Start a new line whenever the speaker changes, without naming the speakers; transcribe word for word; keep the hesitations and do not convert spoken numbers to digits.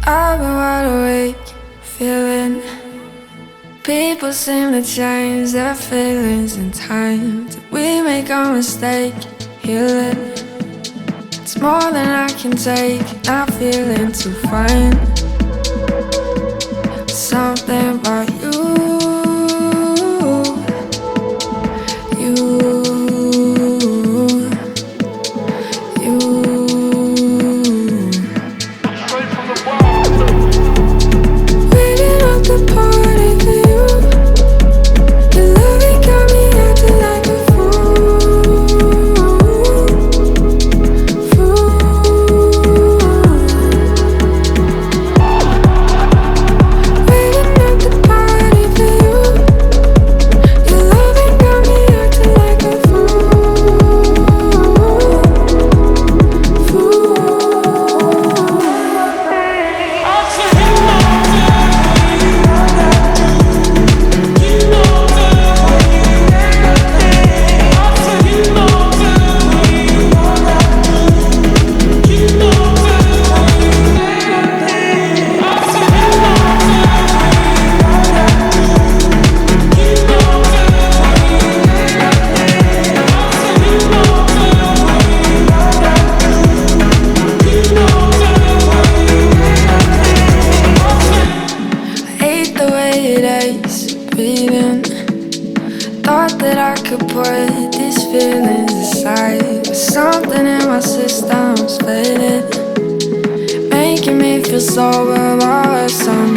I've been wide awake, feeling people seem to change their feelings in time. Did we make a mistake? Healing, it's more than I can take. Not feeling too fine. Something about you, you, you. Waiting at the party for you. Your loving got me acting like a fool, fool. Waiting at the party for you. Your loving got me acting like a fool, fool. Hate the way it aches, breathing. Thought that I could put these feelings aside, but something in my system's faded, making me feel sober about some